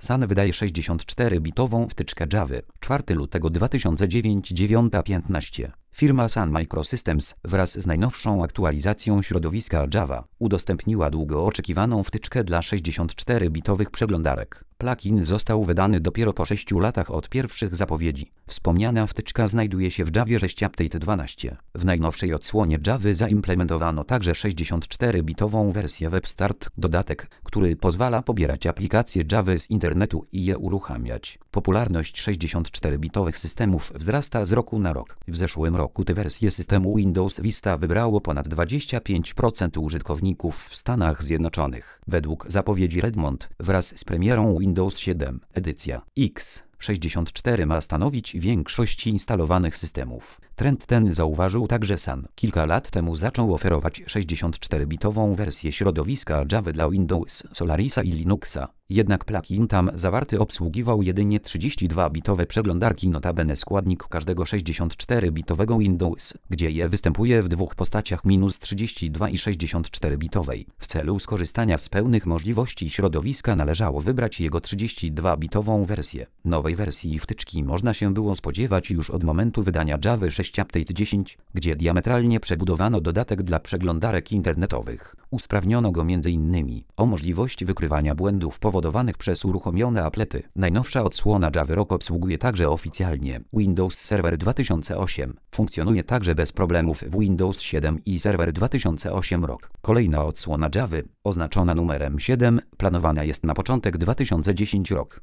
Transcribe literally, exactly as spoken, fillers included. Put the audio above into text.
Sun wydaje sześćdziesiątczterobitową wtyczkę Java. czwartego lutego dwa tysiące dziewiątego, dziewiąta piętnaście. Firma Sun Microsystems wraz z najnowszą aktualizacją środowiska Java udostępniła długo oczekiwaną wtyczkę dla sześćdziesiątczterobitowych przeglądarek. Plugin został wydany dopiero po sześciu latach od pierwszych zapowiedzi. Wspomniana wtyczka znajduje się w Javie sześć Update dwanaście. W najnowszej odsłonie Javy zaimplementowano także sześćdziesiątczterobitową wersję WebStart, dodatek, który pozwala pobierać aplikacje Java z internetu i je uruchamiać. Popularność sześćdziesiątczterobitowych systemów wzrasta z roku na rok. W zeszłym roku tę wersję systemu Windows Vista wybrało ponad dwadzieścia pięć procent użytkowników w Stanach Zjednoczonych. Według zapowiedzi Redmond wraz z premierą Windows siedem, edycja X sześćdziesiąt cztery ma stanowić większość instalowanych systemów. Trend ten zauważył także Sun. Kilka lat temu zaczął oferować sześćdziesiątczterobitową wersję środowiska Java dla Windows, Solarisa i Linuxa. Jednak plugin tam zawarty obsługiwał jedynie trzydziestodwubitowe przeglądarki, notabene składnik każdego sześćdziesiątczterobitowego Windows, gdzie je występuje w dwóch postaciach minus trzydzieści dwa i sześćdziesiątczterobitowej. W celu skorzystania z pełnych możliwości środowiska należało wybrać jego trzydziestodwubitową wersję. Nowej wersji wtyczki można się było spodziewać już od momentu wydania Java sześć Update dziesięć, gdzie diametralnie przebudowano dodatek dla przeglądarek internetowych. Usprawniono go między innymi o możliwość wykrywania błędów powodowanych przez uruchomione aplety. Najnowsza odsłona Java Rock obsługuje także oficjalnie Windows Server dwa tysiące osiem. Funkcjonuje także bez problemów w Windows siedem i Server dwa tysiące osiem Rock. Kolejna odsłona Java, oznaczona numerem siedem, planowana jest na początek dwa tysiące dziesiąty rok.